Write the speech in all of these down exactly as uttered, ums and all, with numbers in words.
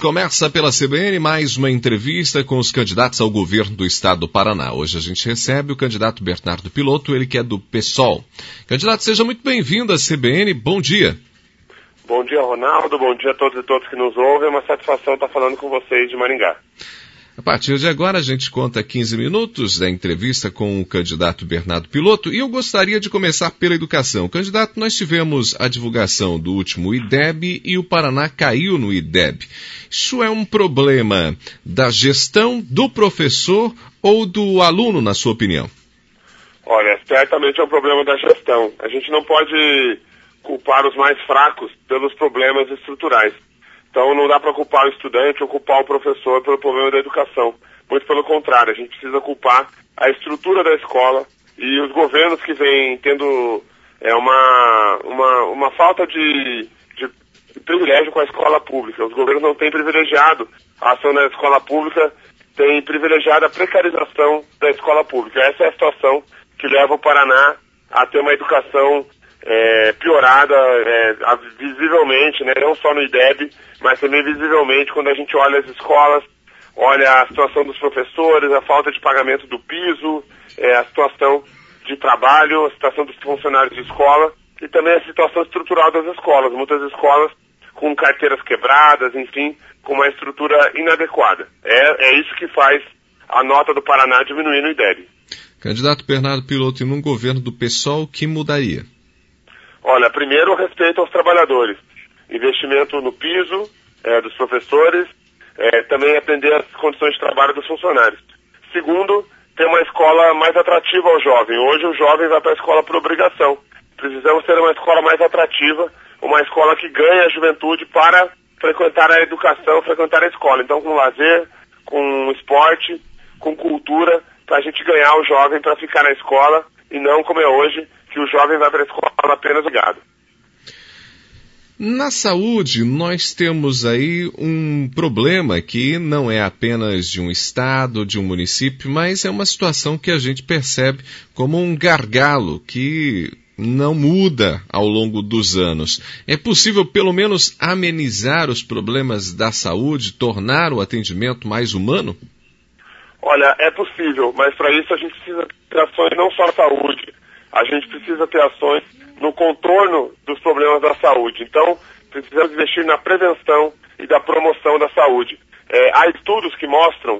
Começa pela C B N mais uma entrevista com os candidatos ao governo do estado do Paraná. Hoje a gente recebe o candidato Bernardo Piloto, ele que é do PSOL. Candidato, seja muito bem-vindo à C B N, bom dia. Bom dia, Ronaldo, bom dia a todos e todas que nos ouvem, é uma satisfação estar falando com vocês de Maringá. A partir de agora a gente conta quinze minutos da entrevista com o candidato Bernardo Piloto e eu gostaria de começar pela educação. Candidato, nós tivemos a divulgação do último I D E B e o Paraná caiu no I D E B. Isso é um problema da gestão, do professor ou do aluno, na sua opinião? Olha, certamente é um problema da gestão. A gente não pode culpar os mais fracos pelos problemas estruturais. Então não dá para culpar o estudante ou culpar o professor pelo problema da educação. Muito pelo contrário, a gente precisa culpar a estrutura da escola e os governos que vêm tendo é, uma, uma, uma falta de, de privilégio com a escola pública. Os governos não têm privilegiado a ação da escola pública, têm privilegiado a precarização da escola pública. Essa é a situação que leva o Paraná a ter uma educação É, piorada é, visivelmente, né, não só no I D E B, mas também visivelmente quando a gente olha as escolas, olha a situação dos professores, a falta de pagamento do piso, é, a situação de trabalho, a situação dos funcionários de escola e também a situação estrutural das escolas. Muitas escolas com carteiras quebradas, enfim, com uma estrutura inadequada. É, é isso que faz a nota do Paraná diminuir no I D E B. Candidato Bernardo Piloto, e num governo do PSOL, o que mudaria? Olha, primeiro, respeito aos trabalhadores. Investimento no piso é, dos professores, é, também atender às condições de trabalho dos funcionários. Segundo, ter uma escola mais atrativa ao jovem. Hoje o jovem vai para a escola por obrigação. Precisamos ter uma escola mais atrativa, uma escola que ganhe a juventude para frequentar a educação, frequentar a escola. Então, com lazer, com esporte, com cultura, para a gente ganhar o jovem para ficar na escola e não como é hoje, que o jovem vai para a escola apenas ligado. Na saúde, nós temos aí um problema que não é apenas de um estado, de um município, mas é uma situação que a gente percebe como um gargalo que não muda ao longo dos anos. É possível, pelo menos, amenizar os problemas da saúde, tornar o atendimento mais humano? Olha, é possível, mas para isso a gente precisa ter ações não só na saúde. A gente precisa ter ações no contorno dos problemas da saúde. Então, precisamos investir na prevenção e da promoção da saúde. É, há estudos que mostram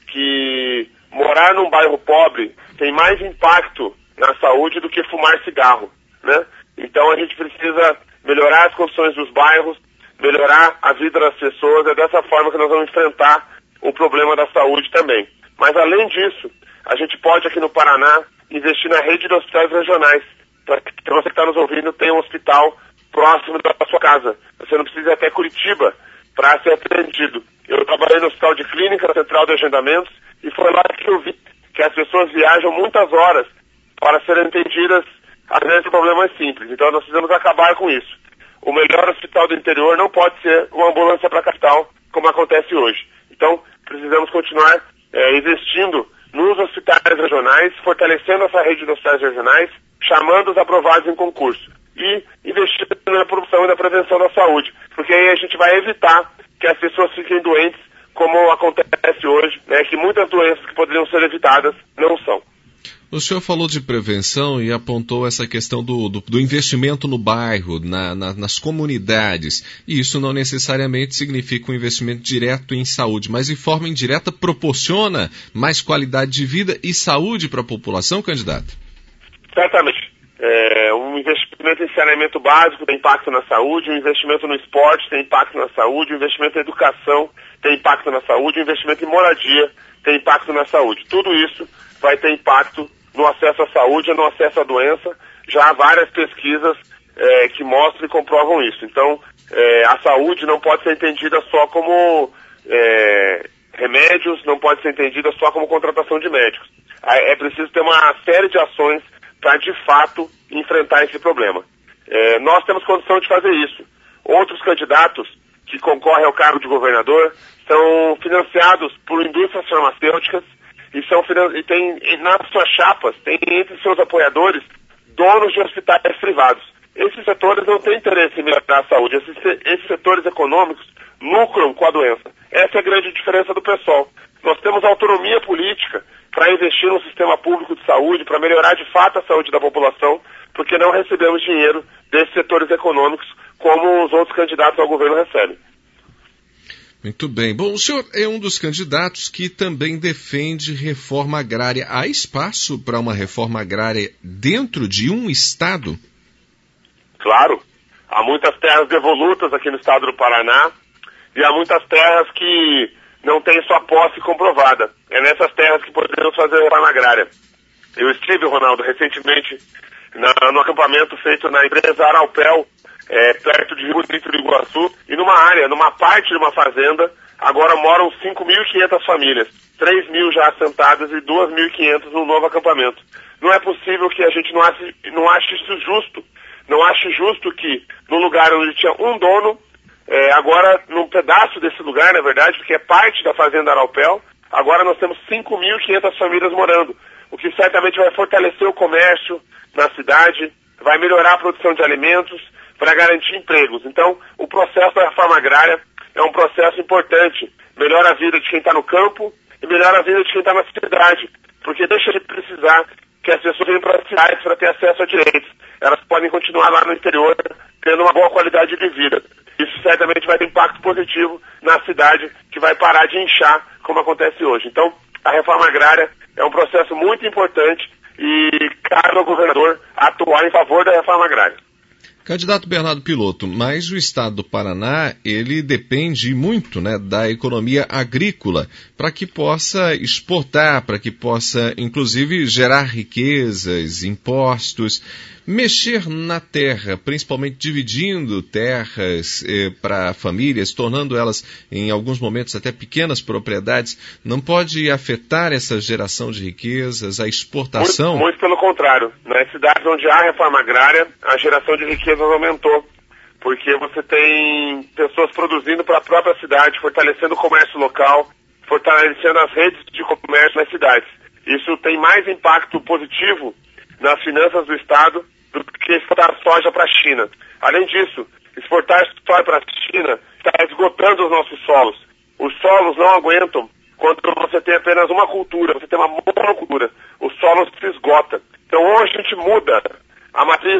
que morar num bairro pobre tem mais impacto na saúde do que fumar cigarro, né? Então, a gente precisa melhorar as condições dos bairros, melhorar a vida das pessoas. É dessa forma que nós vamos enfrentar o problema da saúde também. Mas, além disso, a gente pode, aqui no Paraná, investir na rede de hospitais regionais, para que você que está nos ouvindo tenha um hospital próximo da sua casa. Você não precisa ir até Curitiba para ser atendido. Eu trabalhei no Hospital de Clínica, na Central de Agendamentos, e foi lá que eu vi que as pessoas viajam muitas horas para serem atendidas, às vezes, por problemas simples. Então, nós precisamos acabar com isso. O melhor hospital do interior não pode ser uma ambulância para a capital, como acontece hoje. Então, precisamos continuar é, investindo nos hospitais regionais, fortalecendo essa rede de hospitais regionais, chamando os aprovados em concurso e investindo na promoção e na prevenção da saúde, porque aí a gente vai evitar que as pessoas fiquem doentes, como acontece hoje, né, que muitas doenças que poderiam ser evitadas não são. O senhor falou de prevenção e apontou essa questão do, do, do investimento no bairro, na, na, nas comunidades. E isso não necessariamente significa um investimento direto em saúde, mas em forma indireta proporciona mais qualidade de vida e saúde para a população, candidato? Certamente. É, um investimento em saneamento básico tem impacto na saúde, um investimento no esporte tem impacto na saúde, um investimento em educação tem impacto na saúde, um investimento em moradia tem impacto na saúde. Tudo isso vai ter impacto no acesso à saúde e no acesso à doença. Já há várias pesquisas é, que mostram e comprovam isso. Então, é, a saúde não pode ser entendida só como é, remédios, não pode ser entendida só como contratação de médicos. É preciso ter uma série de ações para, de fato, enfrentar esse problema. É, nós temos condição de fazer isso. Outros candidatos que concorrem ao cargo de governador são financiados por indústrias farmacêuticas e, são, e tem nas suas chapas, tem entre seus apoiadores donos de hospitais privados. Esses setores não têm interesse em melhorar a saúde. Esses, esses setores econômicos lucram com a doença. Essa é a grande diferença do PSOL. Nós temos autonomia política para investir no sistema público de saúde, para melhorar de fato a saúde da população, porque não recebemos dinheiro desses setores econômicos como os outros candidatos ao governo recebem. Muito bem. Bom, o senhor é um dos candidatos que também defende reforma agrária. Há espaço para uma reforma agrária dentro de um estado? Claro. Há muitas terras devolutas aqui no estado do Paraná e há muitas terras que não têm sua posse comprovada. É nessas terras que podemos fazer reforma agrária. Eu estive, Ronaldo, recentemente na, no acampamento feito na empresa Aralpel, é, perto de Rio Bonito do Iguaçu, e numa área, numa parte de uma fazenda, agora moram cinco mil e quinhentas famílias, três mil já assentadas e duas mil e quinhentas no novo acampamento. Não é possível que a gente não ache, não ache isso justo. Não ache justo que no lugar onde tinha um dono, é, agora num pedaço desse lugar, na verdade, porque é parte da fazenda Aralpel, agora nós temos cinco mil e quinhentas famílias morando, o que certamente vai fortalecer o comércio na cidade, vai melhorar a produção de alimentos, para garantir empregos. Então, o processo da reforma agrária é um processo importante. Melhora a vida de quem está no campo e melhora a vida de quem está na cidade, porque deixa de precisar que as pessoas venham para as cidades para ter acesso a direitos. Elas podem continuar lá no interior, tendo uma boa qualidade de vida. Isso certamente vai ter impacto positivo na cidade, que vai parar de inchar, como acontece hoje. Então, a reforma agrária é um processo muito importante e cabe ao governador atuar em favor da reforma agrária. Candidato Bernardo Piloto, mas o estado do Paraná, ele depende muito, né, da economia agrícola para que possa exportar, para que possa, inclusive, gerar riquezas, impostos, mexer na terra, principalmente dividindo terras eh, para famílias, tornando elas, em alguns momentos, até pequenas propriedades, não pode afetar essa geração de riquezas, a exportação? Muito, muito pelo contrário. Nas cidades onde há reforma agrária, a geração de riquezas aumentou, porque você tem pessoas produzindo para a própria cidade, fortalecendo o comércio local, fortalecendo as redes de comércio nas cidades. Isso tem mais impacto positivo nas finanças do Estado do que exportar soja para a China. Além disso, exportar soja para a China está esgotando os nossos solos. Os solos não aguentam quando você tem apenas uma cultura, você tem uma monocultura. O solo se esgota. Então, ou a gente muda a matriz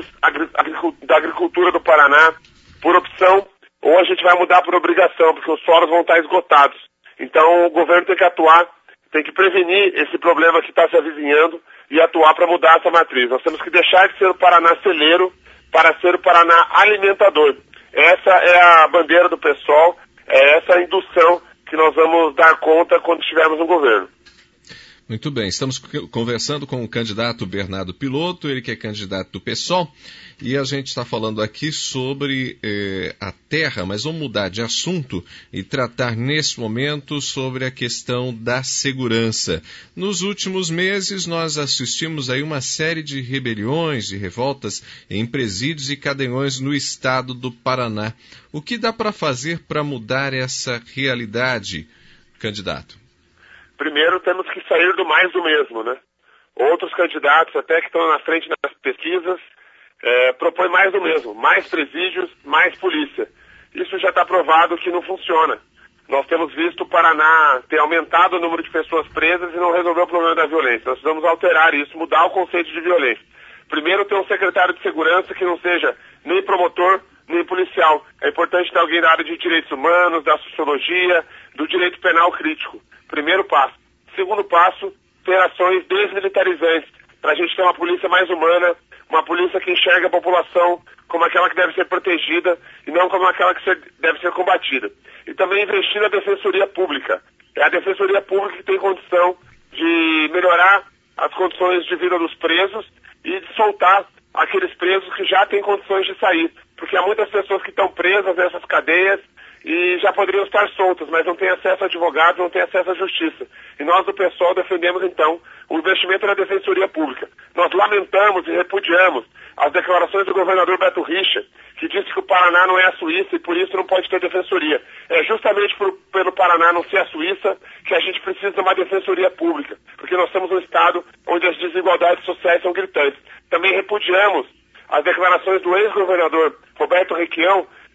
da agricultura do Paraná por opção, ou a gente vai mudar por obrigação, porque os solos vão estar esgotados. Então, o governo tem que atuar, tem que prevenir esse problema que está se avizinhando e atuar para mudar essa matriz. Nós temos que deixar de ser o Paraná celeiro para ser o Paraná alimentador. Essa é a bandeira do PSOL, é essa a indução que nós vamos dar conta quando estivermos no governo. Muito bem, estamos conversando com o candidato Bernardo Piloto, ele que é candidato do PSOL, e a gente está falando aqui sobre eh, a terra, mas vamos mudar de assunto e tratar nesse momento sobre a questão da segurança. Nos últimos meses nós assistimos aí uma série de rebeliões, de revoltas em presídios e cadeiões no estado do Paraná. O que dá para fazer para mudar essa realidade, candidato? Primeiro, temos que sair do mais do mesmo, né? Outros candidatos, até que estão na frente nas pesquisas, é, propõem mais do mesmo. Mais presídios, mais polícia. Isso já está provado que não funciona. Nós temos visto o Paraná ter aumentado o número de pessoas presas e não resolveu o problema da violência. Nós precisamos alterar isso, mudar o conceito de violência. Primeiro, ter um secretário de segurança que não seja nem promotor, nem policial. É importante ter alguém da área de direitos humanos, da sociologia, do direito penal crítico. Primeiro passo. Segundo passo, ter ações desmilitarizantes, para a gente ter uma polícia mais humana, uma polícia que enxerga a população como aquela que deve ser protegida e não como aquela que ser, deve ser combatida. E também investir na defensoria pública. É a defensoria pública que tem condição de melhorar as condições de vida dos presos e de soltar aqueles presos que já têm condições de sair. Porque há muitas pessoas que estão presas nessas cadeias e já poderiam estar soltas, mas não têm acesso a advogados, não têm acesso à justiça. E nós do PSOL defendemos, então, o investimento na defensoria pública. Nós lamentamos e repudiamos as declarações do governador Beto Richa, que disse que o Paraná não é a Suíça e por isso não pode ter defensoria. É justamente por, pelo Paraná não ser a Suíça que a gente precisa de uma defensoria pública, porque nós somos um estado onde as desigualdades sociais são gritantes. Também repudiamos as declarações do ex-governador Roberto Requião,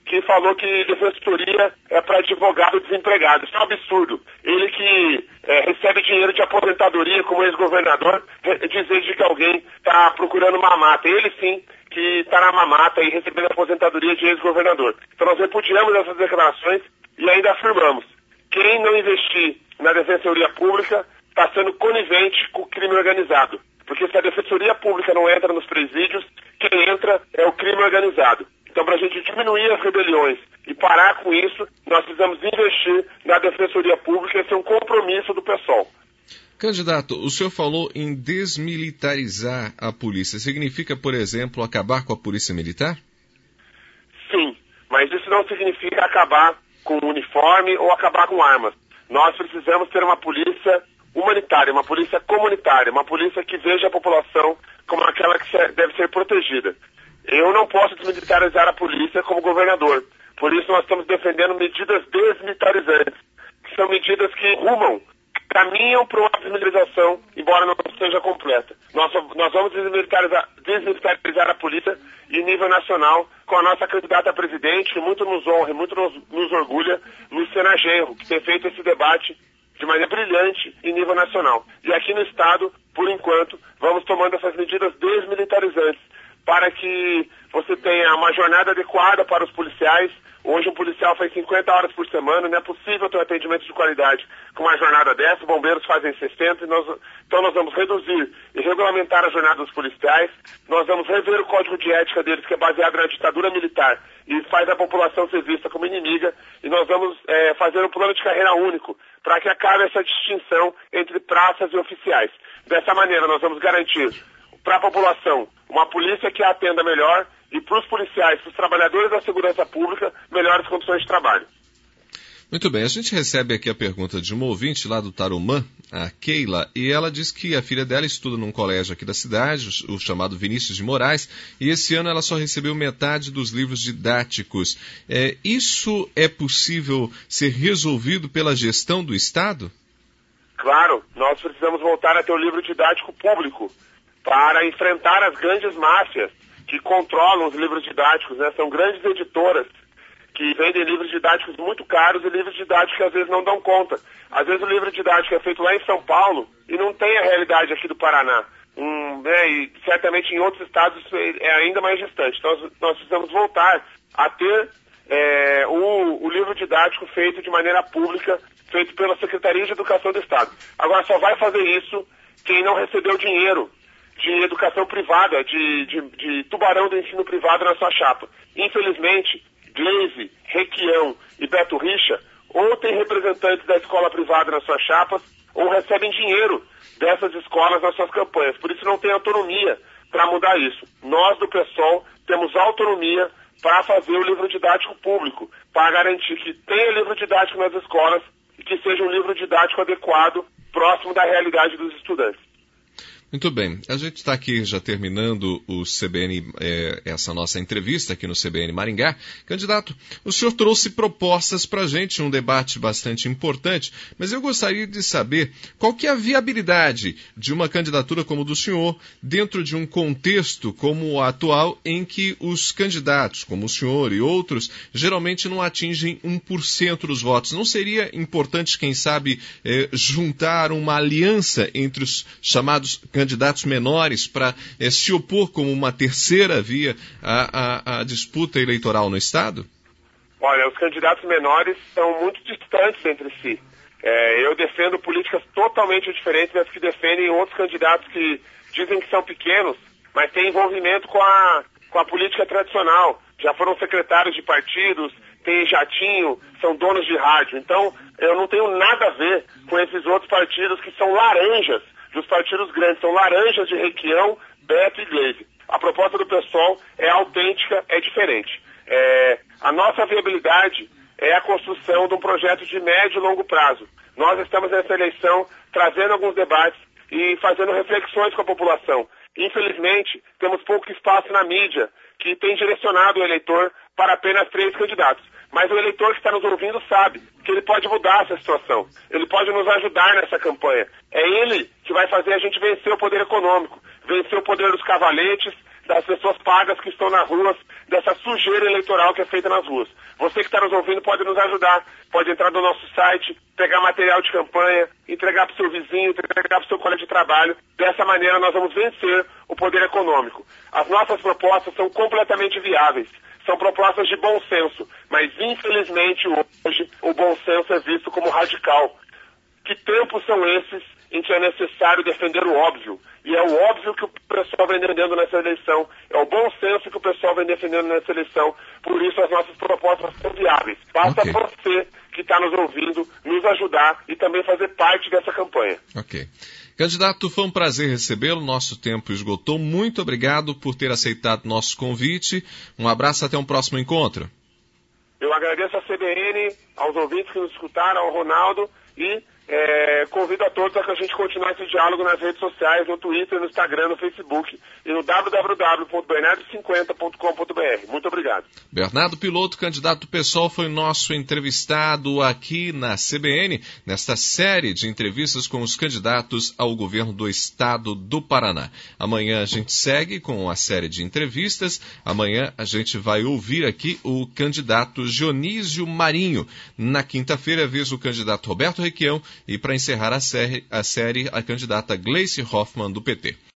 que falou que defensoria é para advogado desempregado. Isso é um absurdo. Ele que é, recebe dinheiro de aposentadoria como ex-governador, dizer de que alguém está procurando mamata. Ele sim que está na mamata e recebendo aposentadoria de ex-governador. Então nós repudiamos essas declarações e ainda afirmamos: quem não investir na defensoria pública está sendo conivente com o crime organizado. Porque se a defensoria pública não entra nos presídios, quem entra é o crime organizado. Então, para a gente diminuir as rebeliões e parar com isso, nós precisamos investir na defensoria pública. Esse é um compromisso do PSOL. Candidato, o senhor falou em desmilitarizar a polícia. Significa, por exemplo, acabar com a polícia militar? Sim, mas isso não significa acabar com o uniforme ou acabar com armas. Nós precisamos ter uma polícia humanitária, uma polícia comunitária, uma polícia que veja a população como aquela que deve ser protegida. Eu não posso desmilitarizar a polícia como governador. Por isso nós estamos defendendo medidas desmilitarizantes, que são medidas que rumam, caminham para uma desmilitarização, embora não seja completa. Nós, nós vamos desmilitarizar, desmilitarizar a polícia em nível nacional com a nossa candidata a presidente, que muito nos honra e muito nos, nos orgulha, Luciana Genro, que tem feito esse debate de maneira brilhante em nível nacional. E aqui no Estado, por enquanto, vamos tomando essas medidas desmilitarizantes para que você tenha uma jornada adequada para os policiais. Hoje um policial faz cinquenta horas por semana, não é possível ter um atendimento de qualidade com uma jornada dessa. Bombeiros fazem sessenta, e nós, então nós vamos reduzir e regulamentar a jornada dos policiais. Nós vamos rever o código de ética deles, que é baseado na ditadura militar e faz a população ser vista como inimiga, e nós vamos é, fazer um plano de carreira único para que acabe essa distinção entre praças e oficiais. Dessa maneira nós vamos garantir para a população uma polícia que a atenda melhor e para os policiais, para os trabalhadores da segurança pública, melhores condições de trabalho. Muito bem, a gente recebe aqui a pergunta de uma ouvinte lá do Tarumã, a Keila, e ela diz que a filha dela estuda num colégio aqui da cidade, o chamado Vinícius de Moraes, e esse ano ela só recebeu metade dos livros didáticos. É, isso é possível ser resolvido pela gestão do Estado? Claro, nós precisamos voltar a ter o livro didático público para enfrentar as grandes máfias que controlam os livros didáticos, né? São grandes editoras que vendem livros didáticos muito caros e livros didáticos que às vezes não dão conta. Às vezes o livro didático é feito lá em São Paulo e não tem a realidade aqui do Paraná. Um, né, e certamente em outros estados é ainda mais distante. Então nós, nós precisamos voltar a ter é, o, o livro didático feito de maneira pública, feito pela Secretaria de Educação do Estado. Agora só vai fazer isso quem não recebeu dinheiro de educação privada, de, de, de tubarão do ensino privado na sua chapa. Infelizmente, Gleisi, Requião e Beto Richa ou têm representantes da escola privada nas suas chapas ou recebem dinheiro dessas escolas nas suas campanhas. Por isso não tem autonomia para mudar isso. Nós do PSOL temos autonomia para fazer o livro didático público, para garantir que tenha livro didático nas escolas e que seja um livro didático adequado, próximo da realidade dos estudantes. Muito bem, a gente está aqui já terminando o C B N, é, essa nossa entrevista aqui no C B N Maringá. Candidato, o senhor trouxe propostas para a gente, um debate bastante importante, mas eu gostaria de saber qual que é a viabilidade de uma candidatura como a do senhor dentro de um contexto como o atual em que os candidatos, como o senhor e outros, geralmente não atingem um por cento dos votos. Não seria importante, quem sabe, é, juntar uma aliança entre os chamados candidatos candidatos menores para eh, se opor como uma terceira via à, à, à disputa eleitoral no Estado? Olha, os candidatos menores são muito distantes entre si. É, eu defendo políticas totalmente diferentes das que defendem outros candidatos que dizem que são pequenos, mas têm envolvimento com a, com a política tradicional. Já foram secretários de partidos, têm jatinho, são donos de rádio. Então, eu não tenho nada a ver com esses outros partidos que são laranjas dos partidos grandes, são laranjas de Requião, Beto e Gleisi. A proposta do PSOL é autêntica, é diferente. É, a nossa viabilidade é a construção de um projeto de médio e longo prazo. Nós estamos nessa eleição trazendo alguns debates e fazendo reflexões com a população. Infelizmente, temos pouco espaço na mídia que tem direcionado o eleitor para apenas três candidatos. Mas o eleitor que está nos ouvindo sabe que ele pode mudar essa situação. Ele pode nos ajudar nessa campanha. É ele que vai fazer a gente vencer o poder econômico, vencer o poder dos cavaletes, das pessoas pagas que estão nas ruas dessa sujeira eleitoral que é feita nas ruas. Você que está nos ouvindo pode nos ajudar, pode entrar no nosso site, pegar material de campanha, entregar para o seu vizinho, entregar para o seu colega de trabalho. Dessa maneira nós vamos vencer o poder econômico. As nossas propostas são completamente viáveis. São propostas de bom senso, mas infelizmente hoje o bom senso é visto como radical. Que tempos são esses em que é necessário defender o óbvio? E é o óbvio que o pessoal vem defendendo nessa eleição, é o bom senso que o pessoal vem defendendo nessa eleição, por isso as nossas propostas são viáveis. Basta okay. você que está nos ouvindo nos ajudar e também fazer parte dessa campanha. Ok. Candidato, foi um prazer recebê-lo, nosso tempo esgotou. Muito obrigado por ter aceitado nosso convite. Um abraço, até um próximo encontro. Eu agradeço à C B N, aos ouvintes que nos escutaram, ao Ronaldo e é, convido a todos a que a gente continue esse diálogo nas redes sociais, no Twitter, no Instagram, no Facebook e no w w w ponto bernardo cinquenta ponto com ponto b r. Muito obrigado. Bernardo Piloto, candidato do PSOL, foi nosso entrevistado aqui na C B N, nesta série de entrevistas com os candidatos ao governo do estado do Paraná. Amanhã a gente segue com a série de entrevistas. Amanhã a gente vai ouvir aqui o candidato Dionísio Marinho. Na quinta-feira, vez o candidato Roberto Requião e, para encerrar a série, a série, a candidata Gleice Hoffmann, do P T.